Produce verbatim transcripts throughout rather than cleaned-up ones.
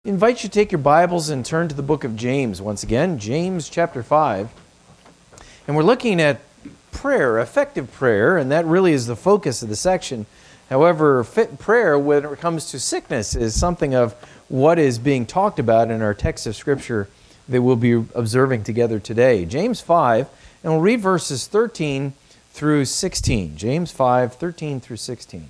I invite you to take your Bibles and turn to the book of James once again, James chapter five. And we're looking at prayer, effective prayer, and that really is the focus of the section. However, fit prayer when it comes to sickness is something of what is being talked about in our text of Scripture that we'll be observing together today. James five, and we'll read verses thirteen through sixteen. James five, thirteen through sixteen.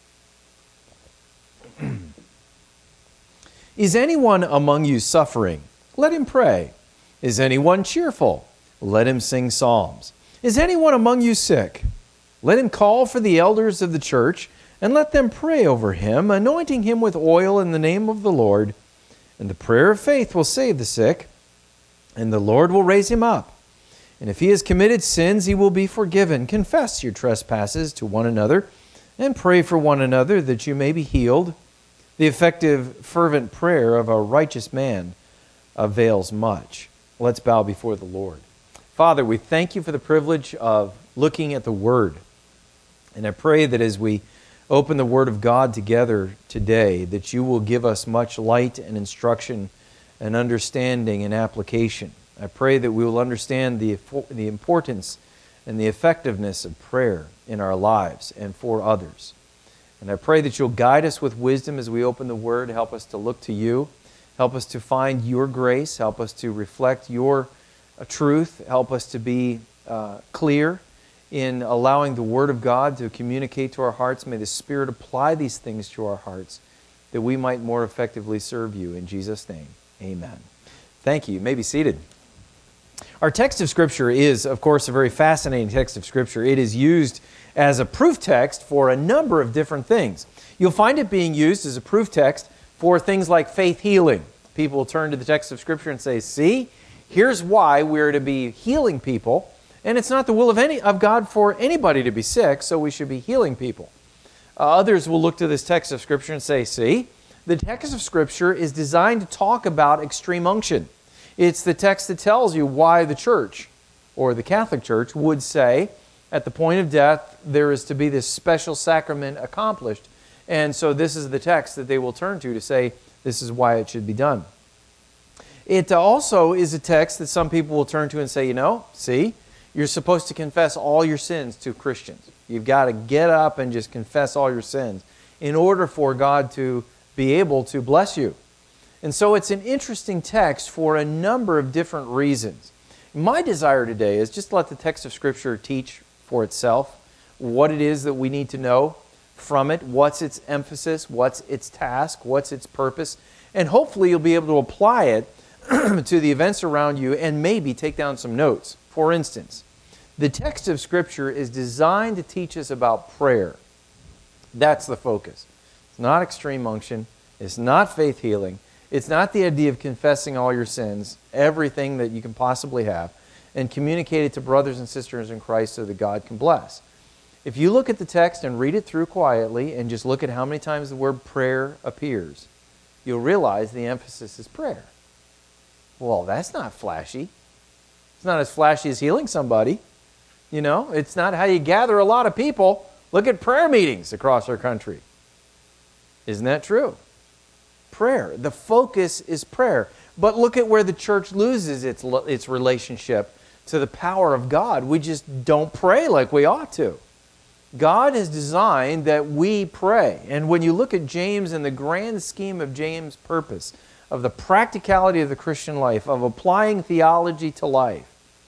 Is anyone among you suffering? Let him pray. Is anyone cheerful? Let him sing psalms. Is anyone among you sick? Let him call for the elders of the church, and let them pray over him, anointing him with oil in the name of the Lord. And the prayer of faith will save the sick, and the Lord will raise him up. And if he has committed sins, he will be forgiven. Confess your trespasses to one another, and pray for one another that you may be healed. The effective, fervent prayer of a righteous man avails much. Let's bow before the Lord. Father, we thank you for the privilege of looking at the Word. And I pray that as we open the Word of God together today, that you will give us much light and instruction and understanding and application. I pray that we will understand the, the importance and the effectiveness of prayer in our lives and for others. And I pray that you'll guide us with wisdom as we open the Word. Help us to look to you. Help us to find your grace. Help us to reflect your uh, truth. Help us to be uh, clear in allowing the Word of God to communicate to our hearts. May the Spirit apply these things to our hearts that we might more effectively serve you. In Jesus' name, amen. Thank you. You may be seated. Our text of Scripture is, of course, a very fascinating text of Scripture. It is used as a proof text for a number of different things. You'll find it being used as a proof text for things like faith healing. People will turn to the text of Scripture and say, see, here's why we're to be healing people, and it's not the will of any of God for anybody to be sick, so we should be healing people. Uh, others will look to this text of Scripture and say, see, the text of Scripture is designed to talk about extreme unction. It's the text that tells you why the church, or the Catholic Church, would say, at the point of death, there is to be this special sacrament accomplished. And so this is the text that they will turn to to say, this is why it should be done. It also is a text that some people will turn to and say, you know, see, you're supposed to confess all your sins to Christians. You've got to get up and just confess all your sins in order for God to be able to bless you. And so it's an interesting text for a number of different reasons. My desire today is just to let the text of Scripture teach for itself what it is that we need to know from it, what's its emphasis, what's its task, what's its purpose, and hopefully you'll be able to apply it to the events around you and maybe take down some notes. For instance, the text of Scripture is designed to teach us about prayer. That's the focus. It's not extreme unction. It's not faith healing. It's not the idea of confessing all your sins, everything that you can possibly have, and communicate it to brothers and sisters in Christ so that God can bless. If you look at the text and read it through quietly and just look at how many times the word prayer appears, you'll realize the emphasis is prayer. Well, that's not flashy. It's not as flashy as healing somebody. You know, it's not how you gather a lot of people. Look at prayer meetings across our country. Isn't that true? Prayer. The focus is prayer. But look at where the church loses its, its relationship to the power of God. We just don't pray like we ought to. God has designed that we pray. And when you look at James and the grand scheme of James' purpose, of the practicality of the Christian life, of applying theology to life,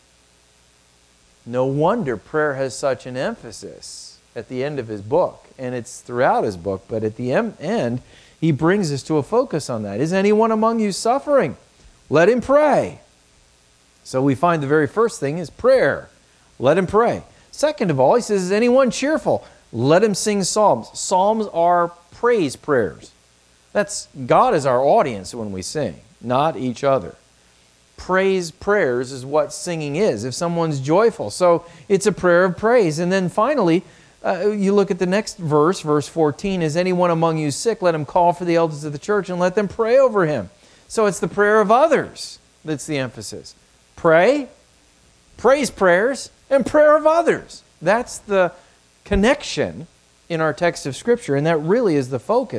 no wonder prayer has such an emphasis at the end of his book. And it's throughout his book, but at the end, he brings us to a focus on that. Is anyone among you suffering? Let him pray. So we find the very first thing is prayer. Let him pray. Second of all, he says, is anyone cheerful? Let him sing psalms. Psalms are praise prayers. That's God is our audience when we sing, not each other. Praise prayers is what singing is, if someone's joyful. So it's a prayer of praise. And then finally, uh, you look at the next verse, verse fourteen, is anyone among you sick? Let him call for the elders of the church and let them pray over him. So it's the prayer of others that's the emphasis. Pray, praise prayers, and prayer of others. That's the connection in our text of Scripture, and that really is the focus.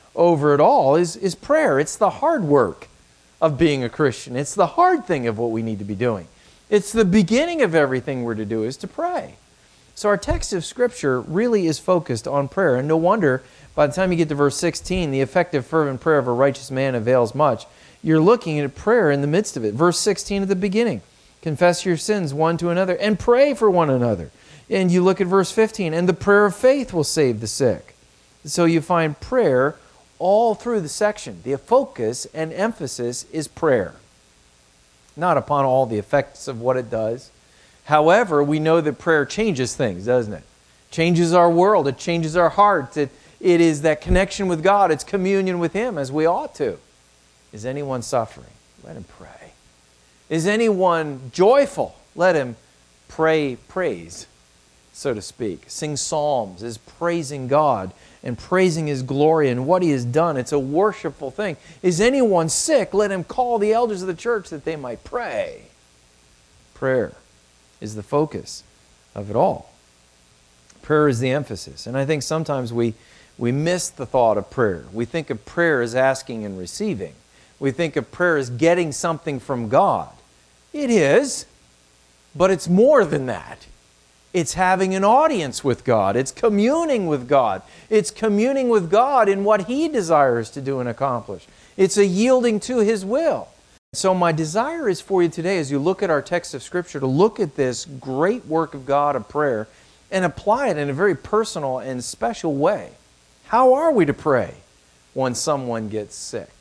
over it all is, is prayer. It's the hard work of being a Christian. It's the hard thing of what we need to be doing. It's the beginning of everything we're to do is to pray. So our text of Scripture really is focused on prayer. And no wonder, by the time you get to verse sixteen, the effective fervent prayer of a righteous man avails much. You're looking at prayer in the midst of it. Verse sixteen at the beginning, confess your sins one to another and pray for one another. And you look at verse fifteen, and the prayer of faith will save the sick. So you find prayer all through the section. The focus and emphasis is prayer, not upon all the effects of what it does. However, we know that prayer changes things, doesn't it? Changes our world. It changes our hearts. It, it is that connection with God. It's communion with Him as we ought to. Is anyone suffering? Let him pray. Is anyone joyful? Let him pray praise, so to speak. Sing psalms is praising God and praising His glory and what He has done. It's a worshipful thing. Is anyone sick? Let him call the elders of the church that they might pray. Prayer is the focus of it all. Prayer is the emphasis. And I think sometimes we, we miss the thought of prayer. We think of prayer as asking and receiving. We think of prayer as getting something from God. It is, but it's more than that. It's having an audience with God. It's communing with God. It's communing with God in what He desires to do and accomplish. It's a yielding to His will. So my desire is for you today, as you look at our text of Scripture, to look at this great work of God of prayer and apply it in a very personal and special way. How are we to pray when someone gets sick?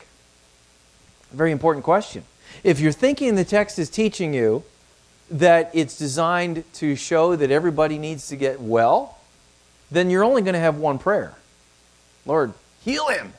A very important question. If you're thinking the text is teaching you that it's designed to show that everybody needs to get well, then you're only going to have one prayer. Lord, heal him.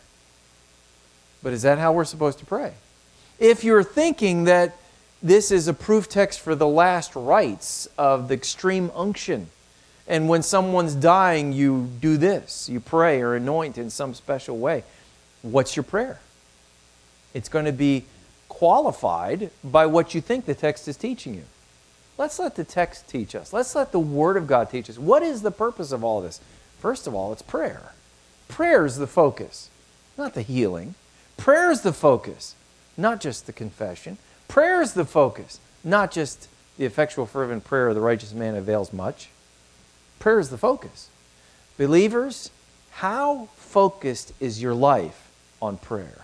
But is that how we're supposed to pray? If you're thinking that this is a proof text for the last rites of the extreme unction, and when someone's dying, you do this, you pray or anoint in some special way, what's your prayer? It's going to be qualified by what you think the text is teaching you. Let's let the text teach us. Let's let the Word of God teach us. What is the purpose of all this? First of all, it's prayer. Prayer is the focus, not the healing. Prayer is the focus, not just the confession. Prayer is the focus, not just the effectual fervent prayer of the righteous man avails much. Prayer is the focus. Believers, how focused is your life on prayer?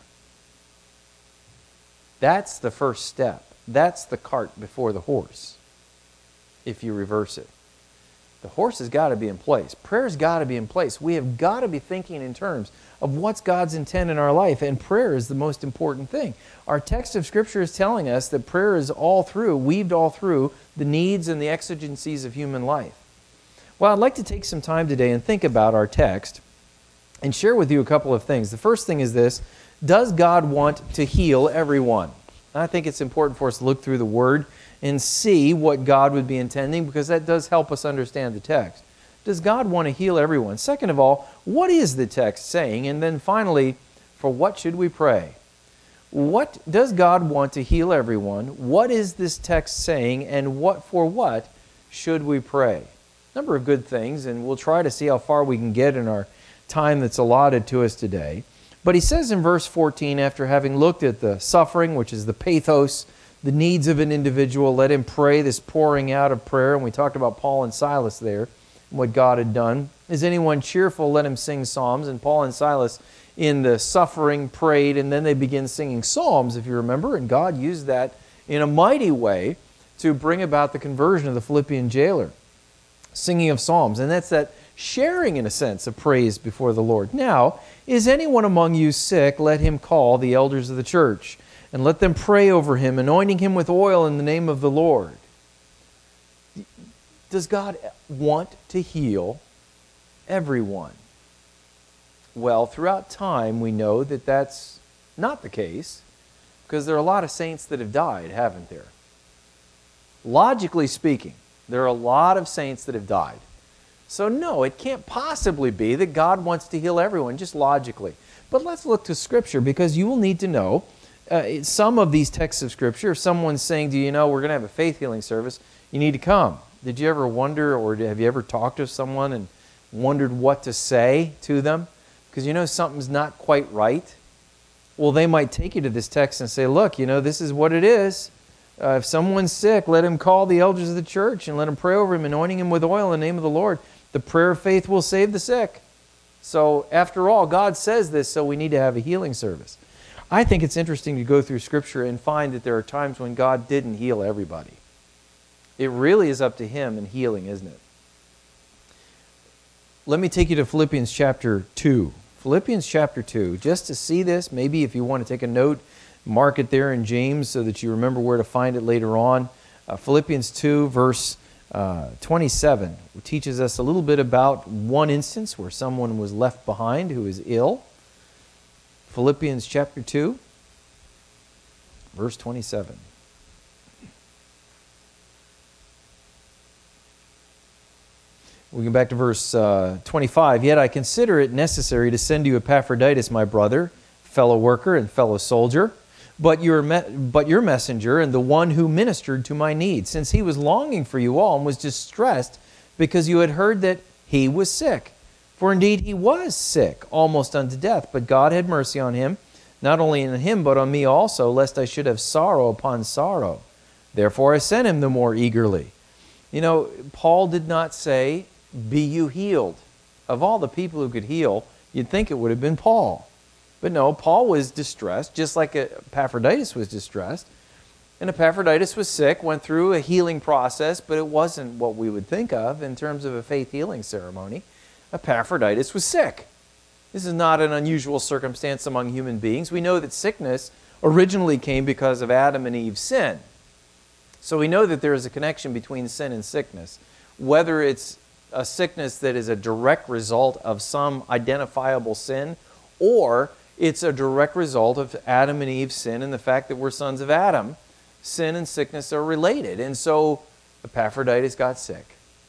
That's the first step. That's the cart before the horse, if you reverse it. The horse has got to be in place. Prayer's got to be in place. We have got to be thinking in terms of what's God's intent in our life, and prayer is the most important thing. Our text of Scripture is telling us that prayer is all through, weaved all through the needs and the exigencies of human life. Well, I'd like to take some time today and think about our text and share with you a couple of things. The first thing is this: does God want to heal everyone? I think it's important for us to look through the Word and see what God would be intending, because that does help us understand the text. Does God want to heal everyone? Second of all, what is the text saying? And then finally, for what should we pray? What does God want to heal everyone? What is this text saying? And what for what should we pray? A number of good things, and we'll try to see how far we can get in our time that's allotted to us today. But he says in verse fourteen, after having looked at the suffering, which is the pathos, the needs of an individual, let him pray, this pouring out of prayer. And we talked about Paul and Silas there, and what God had done. Is anyone cheerful? Let him sing psalms. And Paul and Silas in the suffering prayed, and then they begin singing psalms, if you remember. And God used that in a mighty way to bring about the conversion of the Philippian jailer. Singing of psalms. And that's that sharing, in a sense, of praise before the Lord. Now, is anyone among you sick? Let him call the elders of the church, and let them pray over him, anointing him with oil in the name of the Lord. Does God want to heal everyone? Well, throughout time, we know that that's not the case, because there are a lot of saints that have died, haven't there? Logically speaking, there are a lot of saints that have died. So no, it can't possibly be that God wants to heal everyone, just logically. But let's look to Scripture, because you will need to know uh, some of these texts of Scripture. If someone's saying, do you know we're going to have a faith healing service, you need to come. Did you ever wonder, or have you ever talked to someone and wondered what to say to them? because you know something's not quite right. Well, they might take you to this text and say, look, you know, this is what it is. Uh, if someone's sick, let him call the elders of the church and let him pray over him, anointing him with oil in the name of the Lord. The prayer of faith will save the sick. So after all, God says this, so we need to have a healing service. I think it's interesting to go through Scripture and find that there are times when God didn't heal everybody. It really is up to Him in healing, isn't it? Let me take you to Philippians chapter two. Philippians chapter two, just to see this, maybe if you want to take a note, mark it there in James so that you remember where to find it later on. Uh, Philippians two, verse uh, twenty-seven, teaches us a little bit about one instance where someone was left behind who is ill. Philippians chapter two, verse twenty-seven. We go back to verse uh, twenty-five. Yet I consider it necessary to send you Epaphroditus, my brother, fellow worker and fellow soldier, but your, me- but your messenger and the one who ministered to my need, since he was longing for you all and was distressed because you had heard that he was sick. For indeed he was sick, almost unto death, but God had mercy on him, not only on him, but on me also, lest I should have sorrow upon sorrow. Therefore I sent him the more eagerly. You know, Paul did not say, be you healed. Of all the people who could heal, you'd think it would have been Paul. But no, Paul was distressed, just like Epaphroditus was distressed. And Epaphroditus was sick, went through a healing process, but it wasn't what we would think of in terms of a faith healing ceremony. Epaphroditus was sick. This is not an unusual circumstance among human beings. We know that sickness originally came because of Adam and Eve's sin. So we know that there is a connection between sin and sickness. Whether it's a sickness that is a direct result of some identifiable sin, or it's a direct result of Adam and Eve's sin and the fact that we're sons of Adam, sin and sickness are related. And so Epaphroditus got sick.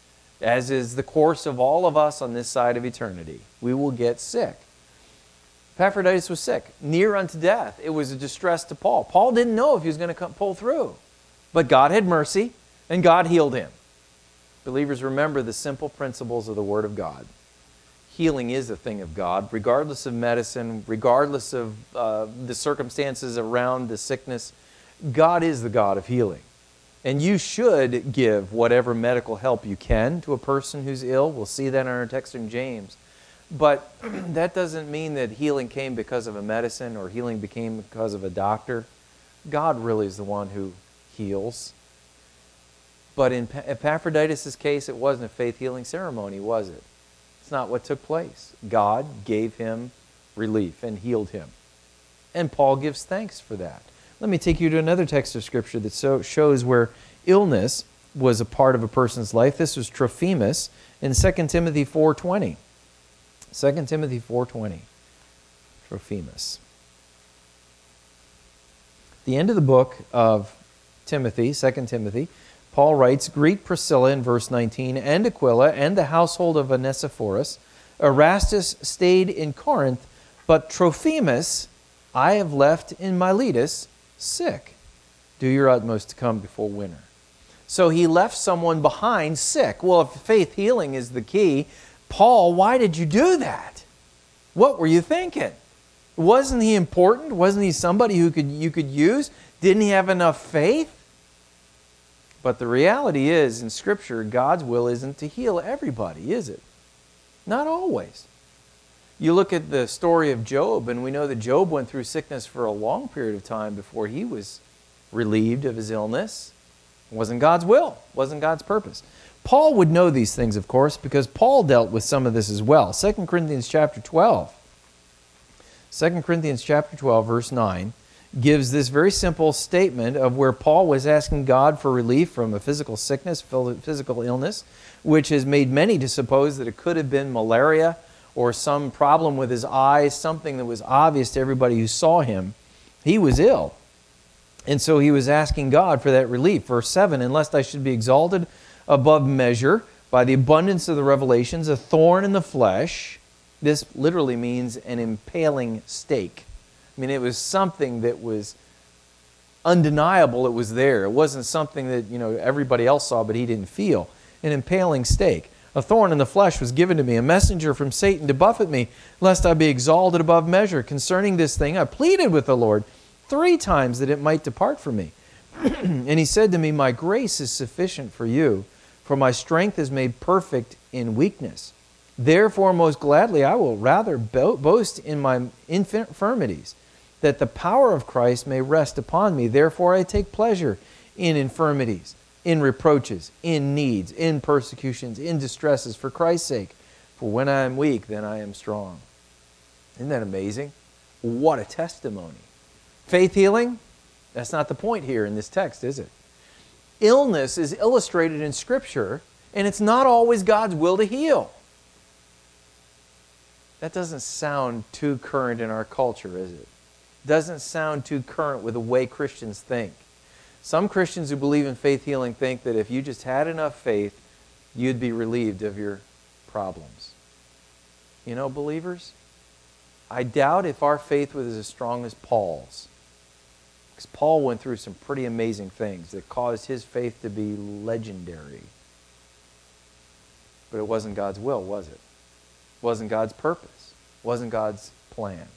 As is the course of all of us on this side of eternity. We will get sick. Epaphroditus was sick, near unto death. It was a distress to Paul. Paul didn't know if he was going to pull through. But God had mercy, and God healed him. Believers, remember the simple principles of the Word of God. Healing is a thing of God, regardless of medicine, regardless of uh, the circumstances around the sickness. God is the God of healing. And you should give whatever medical help you can to a person who's ill. We'll see that in our text in James. But that doesn't mean that healing came because of a medicine or healing became because of a doctor. God really is the one who heals. But in Epaphroditus' case, it wasn't a faith healing ceremony, was it? It's not what took place. God gave him relief and healed him. And Paul gives thanks for that. Let me take you to another text of Scripture that so shows where illness was a part of a person's life. This was Trophimus in Second Timothy four twenty. Second Timothy four twenty. Trophimus. At the end of the book of Timothy, Second Timothy, Paul writes, greet Priscilla in verse nineteen, and Aquila, and the household of Onesiphorus. Erastus stayed in Corinth, but Trophimus I have left in Miletus sick. Do your utmost to come before winter. So he left someone behind sick. Well, if faith healing is the key, Paul, why did you do that? What were you thinking? Wasn't he important? Wasn't he somebody who could you could use? Didn't he have enough faith? But the reality is, in Scripture, God's will isn't to heal everybody, is it? Not always. You look at the story of Job, and we know that Job went through sickness for a long period of time before he was relieved of his illness. It wasn't God's will. It wasn't God's purpose. Paul would know these things, of course, because Paul dealt with some of this as well. Second Corinthians chapter twelve. Second Corinthians chapter twelve, verse nine, gives this very simple statement of where Paul was asking God for relief from a physical sickness, physical illness, which has made many to suppose that it could have been malaria or some problem with his eyes, something that was obvious to everybody who saw him. He was ill. And so he was asking God for that relief. Verse seven, and lest I should be exalted above measure by the abundance of the revelations, a thorn in the flesh. This literally means an impaling stake. I mean, it was something that was undeniable. It was there. It wasn't something that, you know, everybody else saw, but he didn't feel. An impaling stake A thorn in the flesh was given to me, a messenger from Satan to buffet me, lest I be exalted above measure. Concerning this thing I pleaded with the Lord three times that it might depart from me. And he said to me, my grace is sufficient for you, for my strength is made perfect in weakness. Therefore, most gladly, I will rather bo- boast in my infirmities, that the power of Christ may rest upon me. Therefore, I take pleasure in infirmities, in reproaches, in needs, in persecutions, in distresses, for Christ's sake. For when I am weak, then I am strong. Isn't that amazing? What a testimony. Faith healing? That's not the point here in this text, is it? Illness is illustrated in Scripture, and it's not always God's will to heal. That doesn't sound too current in our culture, is it? Doesn't sound too current with the way Christians think. Some Christians who believe in faith healing think that if you just had enough faith, you'd be relieved of your problems. You know, believers, I doubt if our faith was as strong as Paul's. Because Paul went through some pretty amazing things that caused his faith to be legendary. But it wasn't God's will, was it? It wasn't God's purpose. It wasn't God's plan.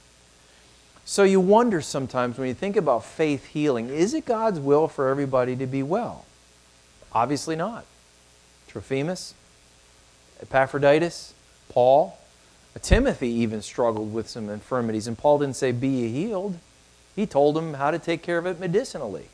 So you wonder sometimes when you think about faith healing, is it God's will for everybody to be well? Obviously not. Trophimus, Epaphroditus, Paul, Timothy even struggled with some infirmities, and Paul didn't say, be ye healed. He told him how to take care of it medicinally.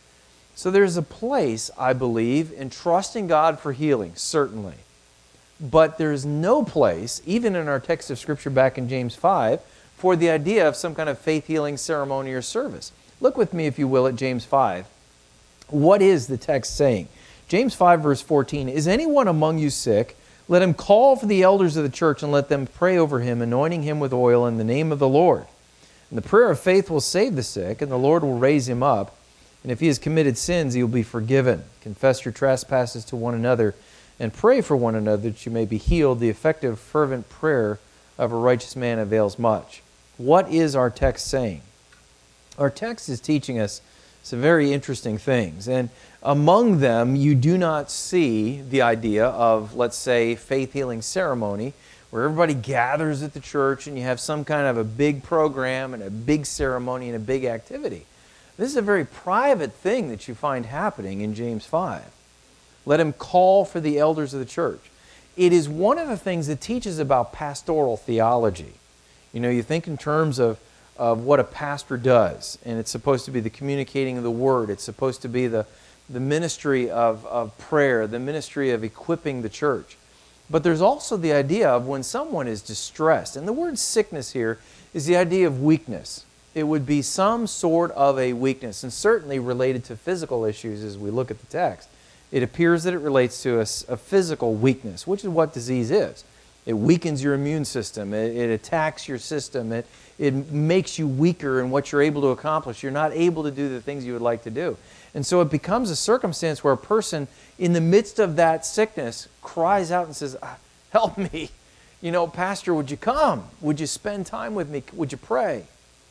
So there's a place, I believe, in trusting God for healing, certainly. But there's no place, even in our text of Scripture back in James five, for the idea of some kind of faith healing ceremony or service. Look with me, if you will, at James five. What is the text saying? James five, verse fourteen, is anyone among you sick? Let him call for the elders of the church and let them pray over him, anointing him with oil in the name of the Lord. And the prayer of faith will save the sick, and the Lord will raise him up. And if he has committed sins, he will be forgiven. Confess your trespasses to one another, and pray for one another that you may be healed. The effective, fervent prayer of a righteous man avails much. What is our text saying? Our text is teaching us some very interesting things. And among them, you do not see the idea of, let's say, faith healing ceremony, where everybody gathers at the church and you have some kind of a big program and a big ceremony and a big activity. This is a very private thing that you find happening in James five. Let him call for the elders of the church. It is one of the things that teaches about pastoral theology. You know, you think in terms of, of what a pastor does, and it's supposed to be the communicating of the word. It's supposed to be the, the ministry of, of prayer, the ministry of equipping the church. But there's also the idea of when someone is distressed. And the word sickness here is the idea of weakness. It would be some sort of a weakness, and certainly related to physical issues as we look at the text. It appears that it relates to a, a physical weakness, which is what disease is. It weakens your immune system. It, it attacks your system. It, it makes you weaker in what you're able to accomplish. You're not able to do the things you would like to do. And so it becomes a circumstance where a person, in the midst of that sickness, cries out and says, help me. You know, Pastor, would you come? Would you spend time with me? Would you pray?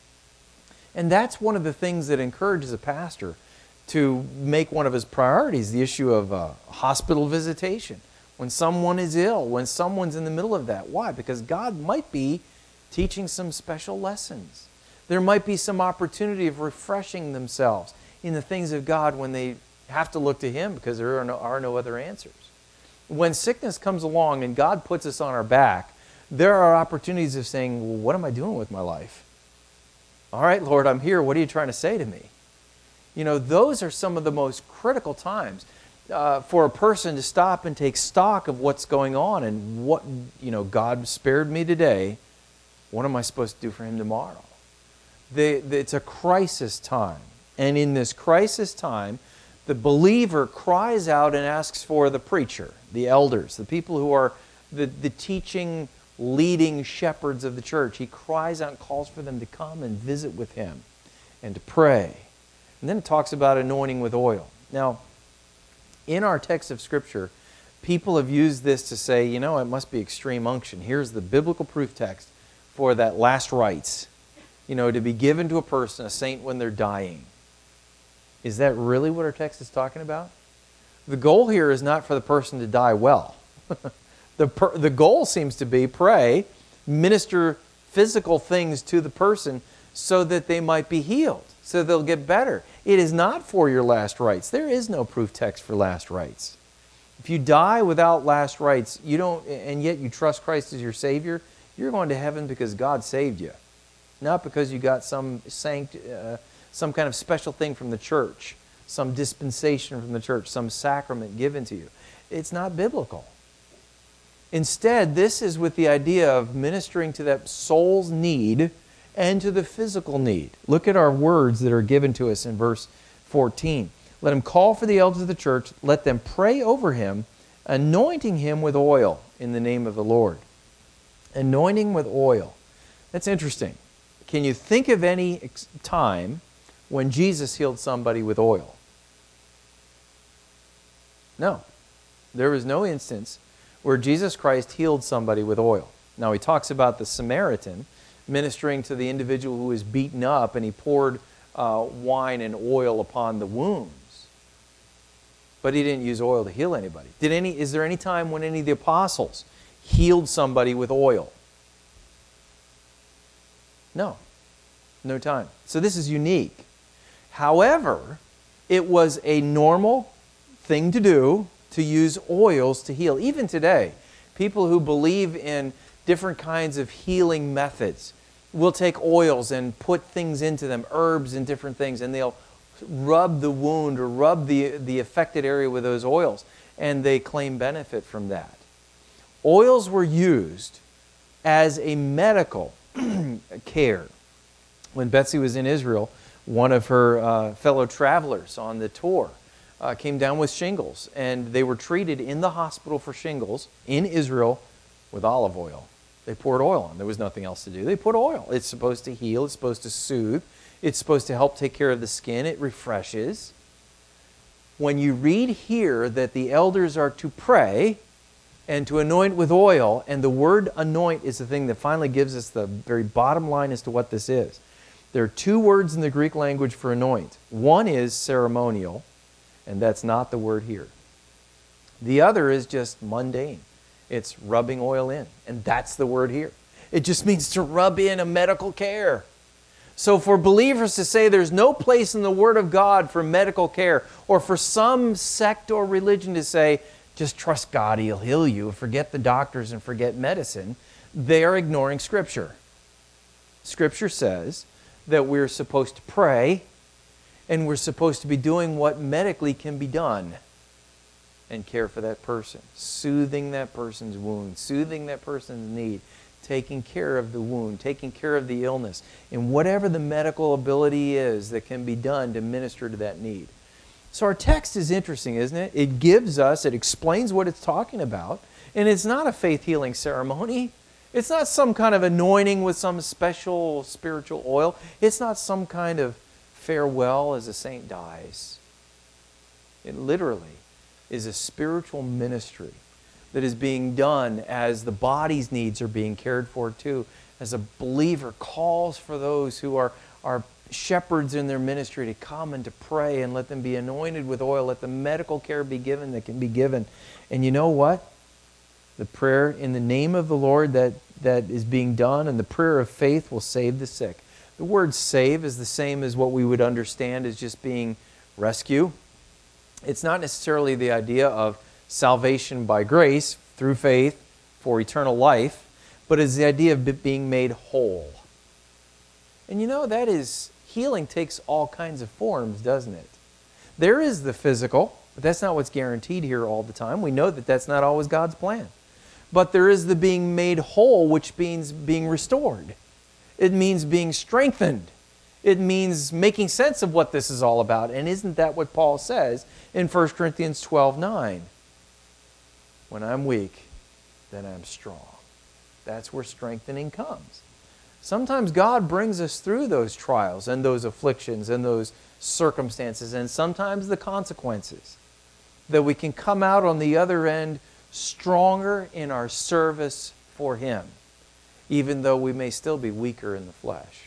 And that's one of the things that encourages a pastor to make one of his priorities the issue of uh, hospital visitation. When someone is ill, when someone's in the middle of that. Why? Because God might be teaching some special lessons. There might be some opportunity of refreshing themselves in the things of God when they have to look to Him because there are no, are no other answers. When sickness comes along and God puts us on our back, there are opportunities of saying, well, what am I doing with my life? All right, Lord, I'm here. What are you trying to say to me? You know, those are some of the most critical times uh, for a person to stop and take stock of what's going on and what, you know, God spared me today. What am I supposed to do for Him tomorrow? The, the, it's a crisis time. And in this crisis time, the believer cries out and asks for the preacher, the elders, the people who are the, the teaching, leading shepherds of the church. He cries out and calls for them to come and visit with him and to pray. And then it talks about anointing with oil. Now, in our text of Scripture, people have used this to say, you know, it must be extreme unction. Here's the biblical proof text for that last rites, you know, to be given to a person, a saint, when they're dying. Is that really what our text is talking about? The goal here is not for the person to die well. The, per, the goal seems to be pray, minister physical things to the person so that they might be healed, so they'll get better. It is not for your last rites. There is no proof text for last rites. If you die without last rites, you don't, and yet you trust Christ as your Savior, you're going to heaven because God saved you, not because you got some sanct, uh, some kind of special thing from the church, some dispensation from the church, some sacrament given to you. It's not biblical. Instead, this is with the idea of ministering to that soul's need and to the physical need. Look at our words that are given to us in verse fourteen. Let him call for the elders of the church. Let them pray over him, anointing him with oil in the name of the Lord. Anointing with oil. That's interesting. Can you think of any time when Jesus healed somebody with oil? No. There was no instance where Jesus Christ healed somebody with oil. Now, he talks about the Samaritan ministering to the individual who was beaten up, and he poured uh, wine and oil upon the wounds. But he didn't use oil to heal anybody. Did any? Is there any time when any of the apostles healed somebody with oil? No. No time. So this is unique. However, it was a normal thing to do to use oils to heal. Even today, people who believe in different kinds of healing methods will take oils and put things into them, herbs and different things, and they'll rub the wound or rub the, the affected area with those oils, and they claim benefit from that. Oils were used as a medical care. When Betsy was in Israel, one of her uh, fellow travelers on the tour uh, came down with shingles, and they were treated in the hospital for shingles in Israel with olive oil. They poured oil on. There was nothing else to do. They put oil. It's supposed to heal. It's supposed to soothe. It's supposed to help take care of the skin. It refreshes. When you read here that the elders are to pray and to anoint with oil, and the word anoint is the thing that finally gives us the very bottom line as to what this is. There are two words in the Greek language for anoint. One is ceremonial, and that's not the word here. The other is just mundane. It's rubbing oil in, and that's the word here. It just means to rub in a medical care. So for believers to say there's no place in the Word of God for medical care, or for some sect or religion to say, just trust God, He'll heal you, forget the doctors and forget medicine, they are ignoring Scripture. Scripture says that we're supposed to pray, and we're supposed to be doing what medically can be done and care for that person, soothing that person's wound, soothing that person's need, taking care of the wound, taking care of the illness, and whatever the medical ability is that can be done to minister to that need. So our text is interesting, isn't it? It gives us, it explains what it's talking about, and it's not a faith healing ceremony. It's not some kind of anointing with some special spiritual oil. It's not some kind of farewell as a saint dies. It literally is a spiritual ministry that is being done as the body's needs are being cared for too, as a believer calls for those who are, are shepherds in their ministry to come and to pray and let them be anointed with oil, let the medical care be given that can be given. And you know what? The prayer in the name of the Lord that, that is being done, and the prayer of faith will save the sick. The word save is the same as what we would understand as just being rescue. It's not necessarily the idea of salvation by grace through faith for eternal life, but it's the idea of being made whole. And you know, that is, healing takes all kinds of forms, doesn't it? There is the physical, but that's not what's guaranteed here all the time. We know that that's not always God's plan. But there is the being made whole, which means being restored. It means being strengthened. It means making sense of what this is all about. And isn't that what Paul says in First Corinthians twelve nine? When I'm weak, then I'm strong. That's where strengthening comes. Sometimes God brings us through those trials and those afflictions and those circumstances, and sometimes the consequences, that we can come out on the other end stronger in our service for Him, even though we may still be weaker in the flesh.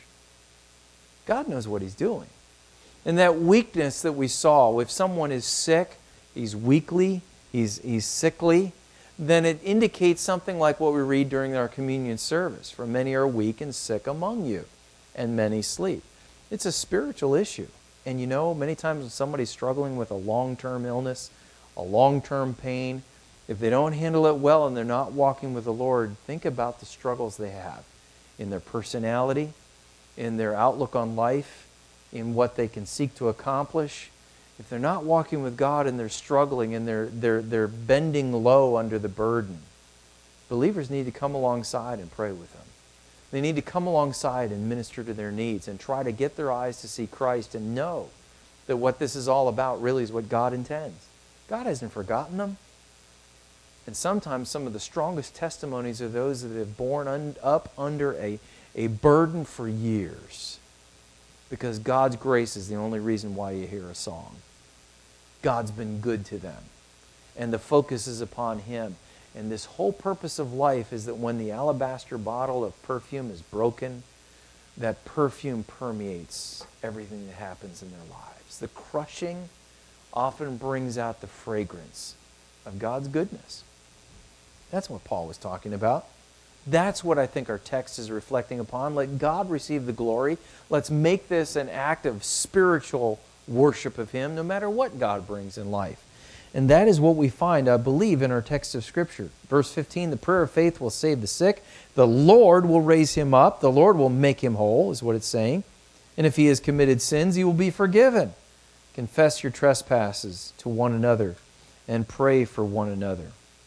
God knows what He's doing. And that weakness that we saw, if someone is sick, he's weakly, he's, he's sickly, then it indicates something like what we read during our communion service. For many are weak and sick among you, and many sleep. It's a spiritual issue. And you know, many times when somebody's struggling with a long-term illness, a long-term pain, if they don't handle it well and they're not walking with the Lord, think about the struggles they have in their personality, in their outlook on life, in what they can seek to accomplish. If they're not walking with God and they're struggling and they're, they're, they're bending low under the burden, believers need to come alongside and pray with them. They need to come alongside and minister to their needs and try to get their eyes to see Christ and know that what this is all about really is what God intends. God hasn't forgotten them. And sometimes some of the strongest testimonies are those that have borne un- up under a, a burden for years. Because God's grace is the only reason why you hear a song. God's been good to them. And the focus is upon Him. And this whole purpose of life is that when the alabaster bottle of perfume is broken, that perfume permeates everything that happens in their lives. The crushing often brings out the fragrance of God's goodness. That's what Paul was talking about. That's what I think our text is reflecting upon. Let God receive the glory. Let's make this an act of spiritual worship of Him, no matter what God brings in life. And that is what we find, I believe, in our text of Scripture. Verse fifteen, the prayer of faith will save the sick. The Lord will raise him up. The Lord will make him whole, is what it's saying. And if he has committed sins, he will be forgiven. Confess your trespasses to one another and pray for one another.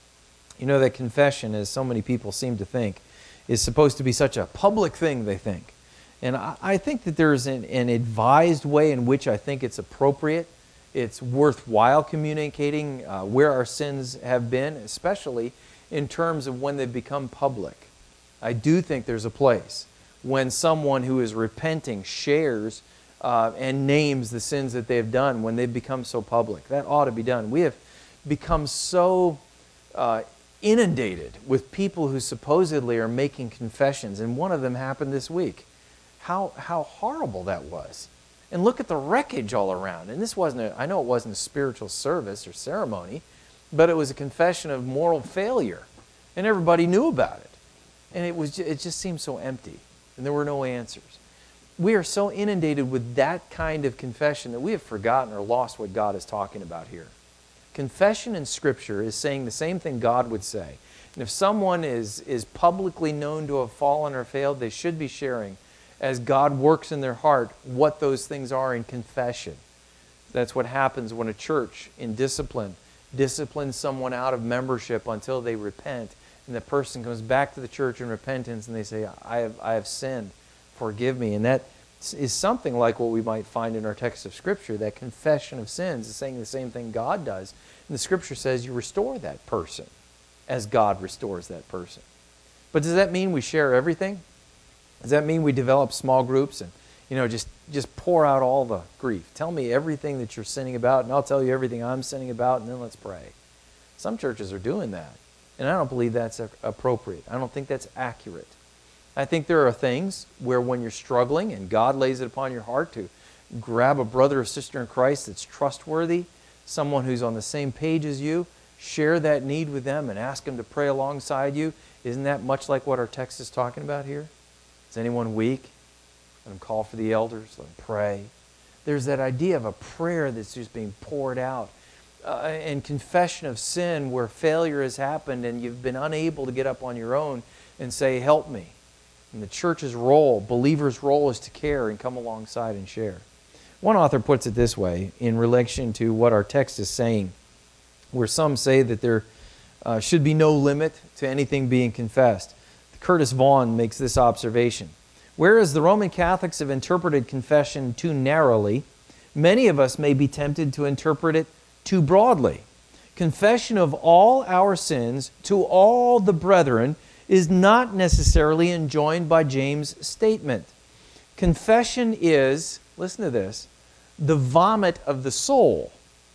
You know that confession, as so many people seem to think, is supposed to be such a public thing, they think. And I, I think that there's an, an advised way in which I think it's appropriate. It's worthwhile communicating uh, where our sins have been, especially in terms of when they've become public. I do think there's a place when someone who is repenting shares uh, and names the sins that they've done when they've become so public. That ought to be done. We have become so uh, inundated with people who supposedly are making confessions, and one of them happened this week. How, how horrible that was. And look at the wreckage all around. And this wasn't, a, I know it wasn't a spiritual service or ceremony, but it was a confession of moral failure. And everybody knew about it. And it, was, it just seemed so empty. And there were no answers. We are so inundated with that kind of confession that we have forgotten or lost what God is talking about here. Confession in Scripture is saying the same thing God would say. And if someone is, is publicly known to have fallen or failed, they should be sharing, as God works in their heart, what those things are in confession. That's what happens when a church in discipline disciplines someone out of membership until they repent, and the person comes back to the church in repentance and they say, I have, I have sinned, forgive me. And that is something like what we might find in our text of Scripture. That confession of sins is saying the same thing God does. And the Scripture says you restore that person as God restores that person. But does that mean we share everything? Does that mean we develop small groups and, you know, just, just pour out all the grief? Tell me everything that you're sinning about, and I'll tell you everything I'm sinning about, and then let's pray. Some churches are doing that, and I don't believe that's appropriate. I don't think that's accurate. I think there are things where when you're struggling and God lays it upon your heart to grab a brother or sister in Christ that's trustworthy, someone who's on the same page as you, share that need with them and ask them to pray alongside you. Isn't that much like what our text is talking about here? Is anyone weak? Let them call for the elders. Let them pray. There's that idea of a prayer that's just being poured out. Uh, and confession of sin where failure has happened and you've been unable to get up on your own and say, help me. And the church's role, believers' role, is to care and come alongside and share. One author puts it this way in relation to what our text is saying, where some say that there uh, should be no limit to anything being confessed. Curtis Vaughan makes this observation. Whereas the Roman Catholics have interpreted confession too narrowly, many of us may be tempted to interpret it too broadly. Confession of all our sins to all the brethren is not necessarily enjoined by James' statement. Confession is, listen to this, the vomit of the soul,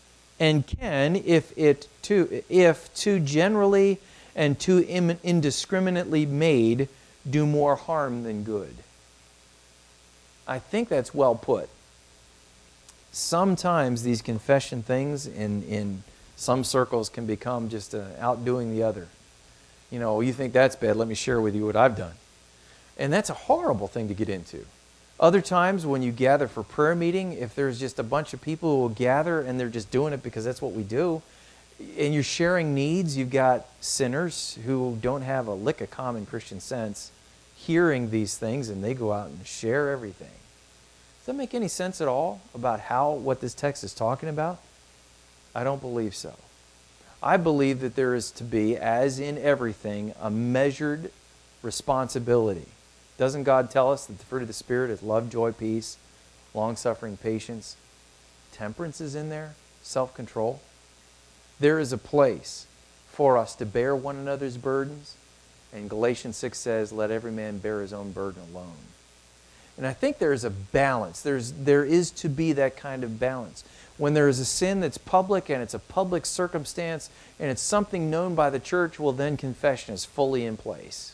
and can, if it too, if too generally and too indiscriminately made, do more harm than good. I think that's well put. Sometimes these confession things in, in Some circles can become just uh, outdoing the other. You know, you think that's bad, let me share with you what I've done. And that's a horrible thing to get into. Other times when you gather for prayer meeting, if there's just a bunch of people who will gather and they're just doing it because that's what we do, and you're sharing needs, you've got sinners who don't have a lick of common Christian sense hearing these things, and they go out and share everything. Does that make any sense at all about how what this text is talking about? I don't believe so. I believe that there is to be, as in everything, a measured responsibility. Doesn't God tell us that the fruit of the Spirit is love, joy, peace, long-suffering, patience? Temperance is in there, self-control. There is a place for us to bear one another's burdens. And Galatians six says, let every man bear his own burden alone. And I think there is a balance. There's, there is to be that kind of balance. When there is a sin that's public and it's a public circumstance and it's something known by the church, well, then confession is fully in place.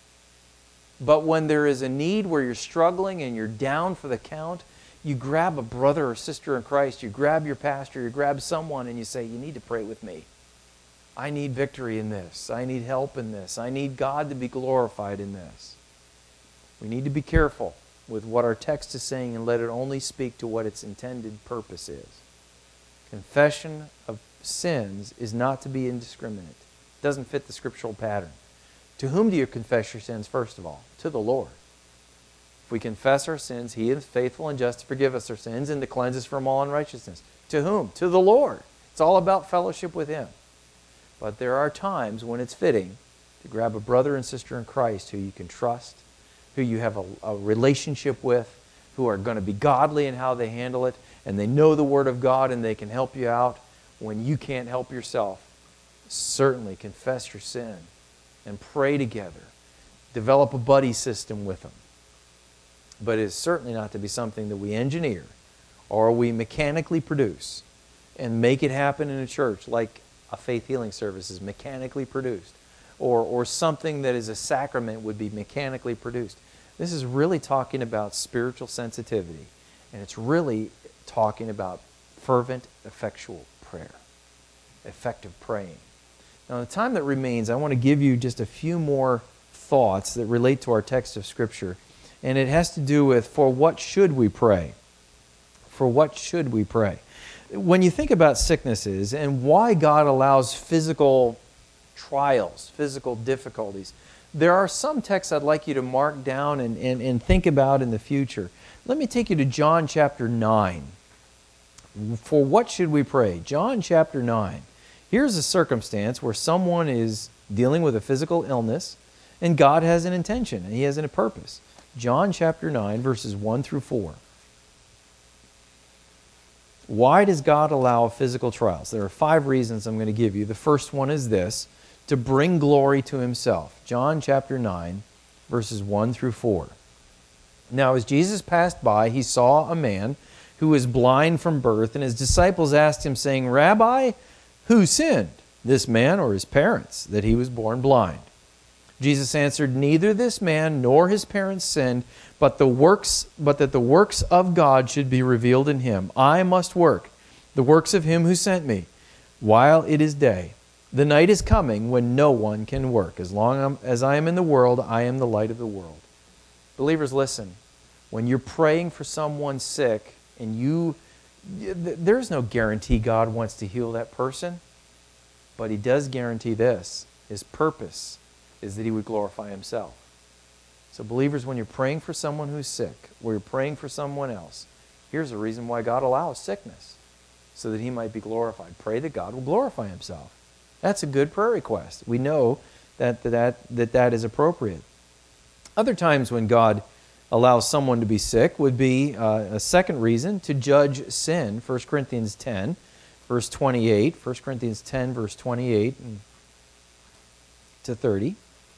But when there is a need where you're struggling and you're down for the count, you grab a brother or sister in Christ, you grab your pastor, you grab someone and you say, you need to pray with me. I need victory in this. I need help in this. I need God to be glorified in this. We need to be careful with what our text is saying and let it only speak to what its intended purpose is. Confession of sins is not to be indiscriminate. It doesn't fit the scriptural pattern. To whom do you confess your sins, first of all? To the Lord. If we confess our sins, He is faithful and just to forgive us our sins and to cleanse us from all unrighteousness. To whom? To the Lord. It's all about fellowship with Him. But there are times when it's fitting to grab a brother and sister in Christ who you can trust, who you have a, a relationship with, who are going to be godly in how they handle it, and they know the Word of God and they can help you out when you can't help yourself. Certainly confess your sin and pray together. Develop a buddy system with them. But it is certainly not to be something that we engineer or we mechanically produce and make it happen in a church like a faith healing service is mechanically produced, or, or something that is a sacrament would be mechanically produced. This is really talking about spiritual sensitivity, and it's really talking about fervent, effectual prayer, effective praying. Now, in the time that remains, I want to give you just a few more thoughts that relate to our text of Scripture, and it has to do with, for what should we pray? For what should we pray? When you think about sicknesses and why God allows physical trials, physical difficulties, there are some texts I'd like you to mark down and, and, and think about in the future. Let me take you to John chapter nine. For what should we pray? John chapter nine. Here's a circumstance where someone is dealing with a physical illness and God has an intention and He has a purpose. John chapter nine, verses one through four. Why does God allow physical trials? There are five reasons I'm going to give you. The first one is this: to bring glory to Himself. John chapter nine, verses one through four. Now, as Jesus passed by, He saw a man who was blind from birth, and His disciples asked Him, saying, Rabbi, who sinned, this man or his parents, that he was born blind? Jesus answered, neither this man nor his parents sinned, but the works, but that the works of God should be revealed in him. I must work the works of Him who sent me while it is day. The night is coming when no one can work. As long as I am in the world, I am the light of the world. Believers, listen. When you're praying for someone sick, and you, there's no guarantee God wants to heal that person, but He does guarantee this: His purpose is that He would glorify Himself. So believers, when you're praying for someone who's sick, or you're praying for someone else, here's the reason why God allows sickness, so that He might be glorified. Pray that God will glorify Himself. That's a good prayer request. We know that that, that, that is appropriate. Other times when God allows someone to be sick would be uh, a second reason, to judge sin. First Corinthians ten, verse twenty-eight. First Corinthians ten, verse twenty-eight to thirty.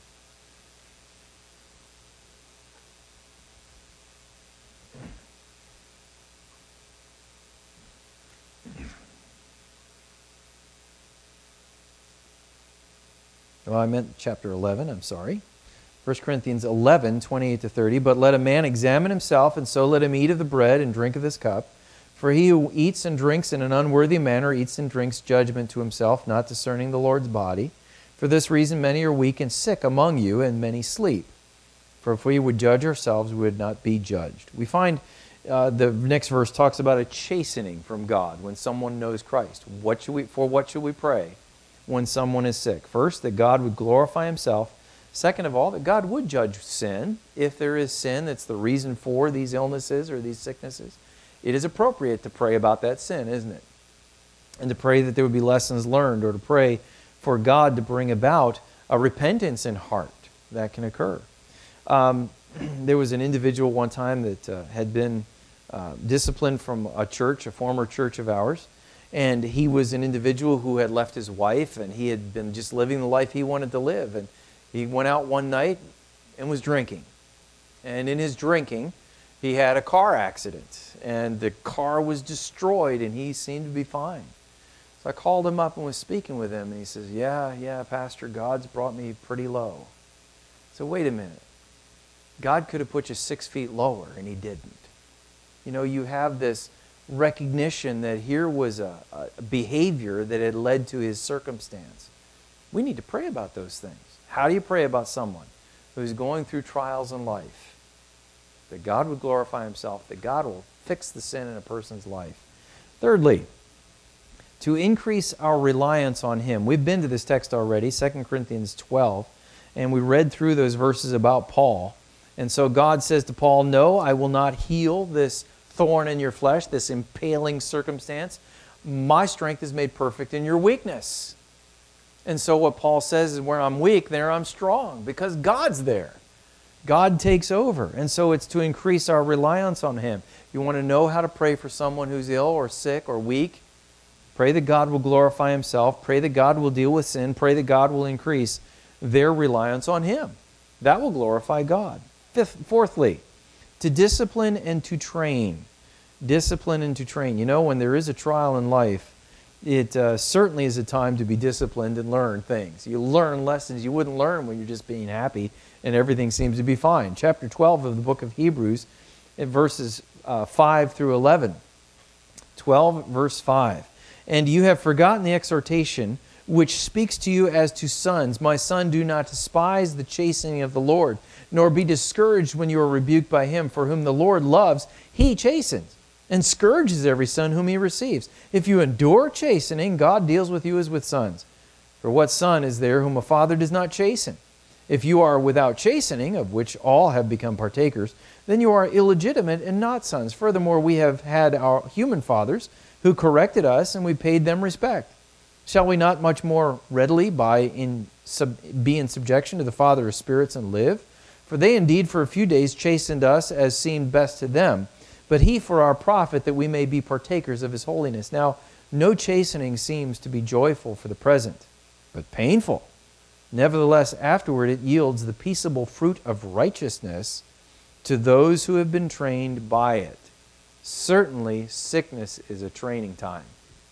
Well, I meant chapter eleven, I'm sorry. First Corinthians eleven, twenty-eight to thirty. But let a man examine himself, and so let him eat of the bread and drink of this cup. For For he who eats and drinks in an unworthy manner eats and drinks judgment to himself, not discerning the Lord's body. For this reason many are weak and sick among you, and many sleep. For if we would judge ourselves, we would not be judged. We find uh, the next verse talks about a chastening from God when someone knows Christ. What should we, for what should we pray when someone is sick? First, that God would glorify himself. Second of all, that God would judge sin. If there is sin that's the reason for these illnesses or these sicknesses, it is appropriate to pray about that sin, isn't it? And to pray that there would be lessons learned, or to pray for God to bring about a repentance in heart that can occur. Um, there was an individual one time that uh, had been uh, disciplined from a church, a former church of ours, and he was an individual who had left his wife, and he had been just living the life he wanted to live. And he went out one night and was drinking. And in his drinking, he had a car accident, and the car was destroyed, and he seemed to be fine. So I called him up and was speaking with him, and he says, yeah, yeah, Pastor, God's brought me pretty low. So wait a minute. God could have put you six feet lower, and he didn't. You know, you have this recognition that here was a, a behavior that had led to his circumstance. We need to pray about those things. How do you pray about someone who's going through trials in life? That God would glorify himself, that God will fix the sin in a person's life. Thirdly, to increase our reliance on him. We've been to this text already, Second Corinthians twelve, and we read through those verses about Paul. And so God says to Paul, no, I will not heal this thorn in your flesh, this impaling circumstance. My strength is made perfect in your weakness. And so what Paul says is, where I'm weak, there I'm strong, because God's there. God takes over. And so it's to increase our reliance on him. You want to know how to pray for someone who's ill or sick or weak? Pray that God will glorify himself. Pray that God will deal with sin. Pray that God will increase their reliance on him. That will glorify God. Fifth, fourthly, to discipline and to train. Discipline and to train. You know, when there is a trial in life, it uh, certainly is a time to be disciplined and learn things. You learn lessons you wouldn't learn when you're just being happy and everything seems to be fine. Chapter twelve of the book of Hebrews, in verses uh, five through eleven. twelve, verse five. And you have forgotten the exhortation which speaks to you as to sons. My son, do not despise the chastening of the Lord, nor be discouraged when you are rebuked by him. For whom the Lord loves, he chastens, and scourges every son whom he receives. If you endure chastening, God deals with you as with sons. For what son is there whom a father does not chasten? If you are without chastening, of which all have become partakers, then you are illegitimate and not sons. Furthermore, we have had our human fathers who corrected us, and we paid them respect. Shall we not much more readily by in sub, be in subjection to the Father of spirits and live? For they indeed for a few days chastened us as seemed best to them, but he for our profit, that we may be partakers of his holiness. Now, no chastening seems to be joyful for the present, but painful. Nevertheless, afterward it yields the peaceable fruit of righteousness to those who have been trained by it. Certainly, sickness is a training time.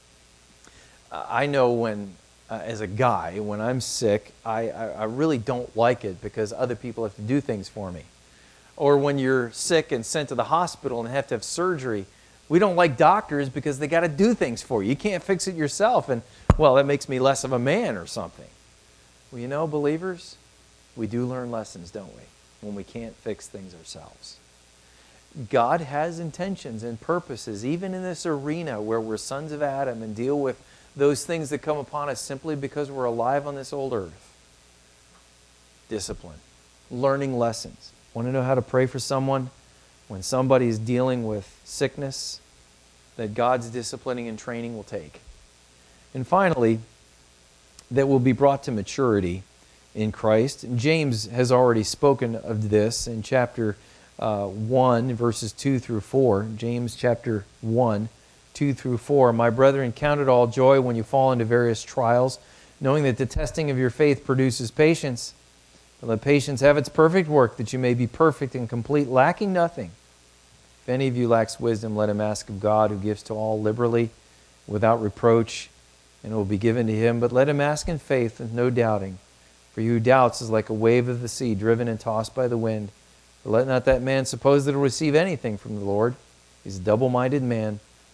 I know when, uh, as a guy, when I'm sick, I, I, I really don't like it because other people have to do things for me. Or when you're sick and sent to the hospital and have to have surgery, we don't like doctors because they got to do things for you. You can't fix it yourself, and, well, that makes me less of a man or something. Well, you know, believers, we do learn lessons, don't we, when we can't fix things ourselves. God has intentions and purposes, even in this arena where we're sons of Adam and deal with those things that come upon us simply because we're alive on this old earth. Discipline. Learning lessons. Want to know how to pray for someone when somebody is dealing with sickness that God's disciplining and training will take. And finally, that will be brought to maturity in Christ. James has already spoken of this in chapter uh, one, verses two through four. James chapter one, two through four. My brethren, count it all joy when you fall into various trials, knowing that the testing of your faith produces patience. But let patience have its perfect work, that you may be perfect and complete, lacking nothing. If any of you lacks wisdom, let him ask of God, who gives to all liberally, without reproach, and it will be given to him. But let him ask in faith with no doubting. For he who doubts is like a wave of the sea, driven and tossed by the wind. But let not that man suppose that he will receive anything from the Lord. He is a double-minded man,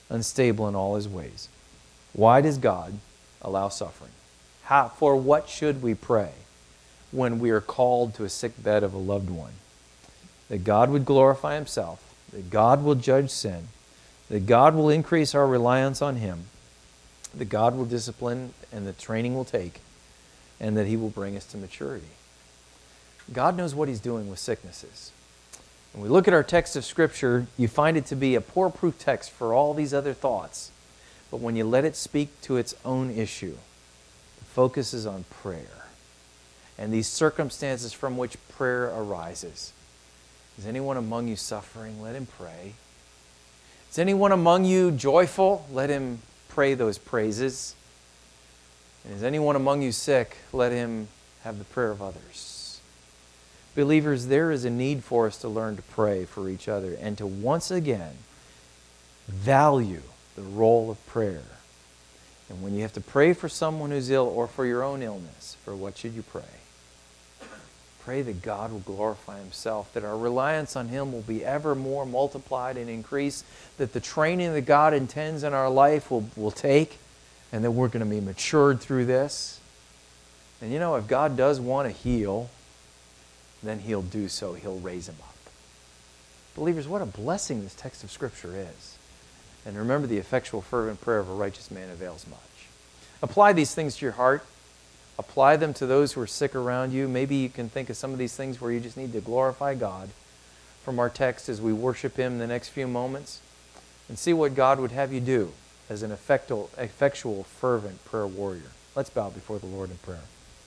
unstable in all his ways. Why does God allow suffering? How, for what should we pray when we are called to a sick bed of a loved one? That God would glorify himself, that God will judge sin, that God will increase our reliance on him, that God will discipline and the training will take, and that he will bring us to maturity. God knows what he's doing with sicknesses. When we look at our text of Scripture, you find it to be a poor proof text for all these other thoughts. But when you let it speak to its own issue, the focus is on prayer and these circumstances from which prayer arises. Is anyone among you suffering? Let him pray. Is anyone among you joyful? Let him pray those praises. And is anyone among you sick? Let him have the prayer of others. Believers, there is a need for us to learn to pray for each other and to once again value the role of prayer. And when you have to pray for someone who's ill or for your own illness, for what should you pray? Pray that God will glorify himself, that our reliance on him will be ever more multiplied and increased, that the training that God intends in our life will, will take, and that we're going to be matured through this. And you know, if God does want to heal, then he'll do so. He'll raise him up. Believers, what a blessing this text of Scripture is. And remember, the effectual fervent prayer of a righteous man avails much. Apply these things to your heart. Apply them to those who are sick around you. Maybe you can think of some of these things where you just need to glorify God from our text as we worship him in the next few moments. And see what God would have you do as an effectual, effectual fervent prayer warrior. Let's bow before the Lord in prayer.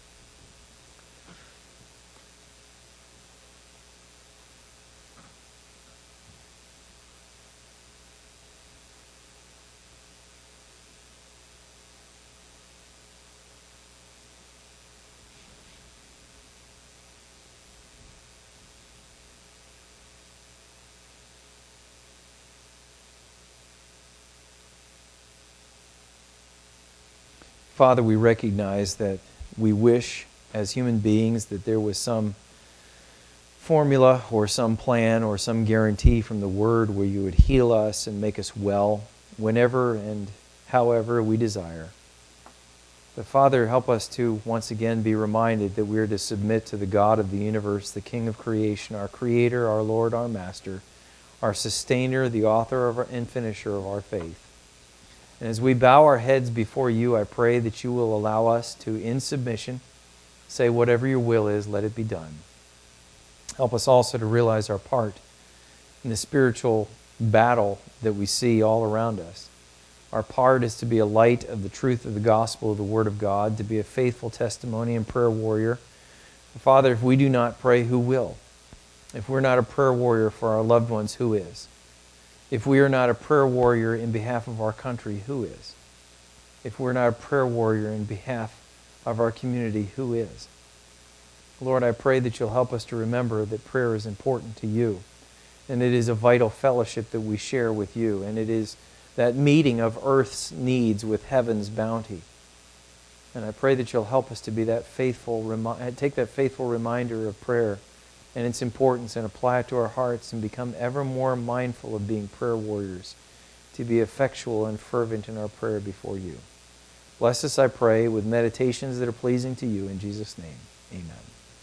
Father, we recognize that we wish as human beings that there was some formula or some plan or some guarantee from the Word where you would heal us and make us well whenever and however we desire. But Father, help us to once again be reminded that we are to submit to the God of the universe, the King of creation, our Creator, our Lord, our Master, our Sustainer, the author of our, and finisher of our faith. And as we bow our heads before you, I pray that you will allow us to, in submission, say, whatever your will is, let it be done. Help us also to realize our part in the spiritual battle that we see all around us. Our part is to be a light of the truth of the gospel of the Word of God, to be a faithful testimony and prayer warrior. Father, if we do not pray, who will? If we're not a prayer warrior for our loved ones, who is? If we are not a prayer warrior in behalf of our country, who is? If we're not a prayer warrior in behalf of our community, who is? Lord, I pray that you'll help us to remember that prayer is important to you, and it is a vital fellowship that we share with you, and it is that meeting of earth's needs with heaven's bounty. And I pray that you'll help us to be that faithful, remi- take that faithful reminder of prayer and its importance and apply it to our hearts and become ever more mindful of being prayer warriors, to be effectual and fervent in our prayer before you. Bless us, I pray, with meditations that are pleasing to you. In Jesus' name, amen.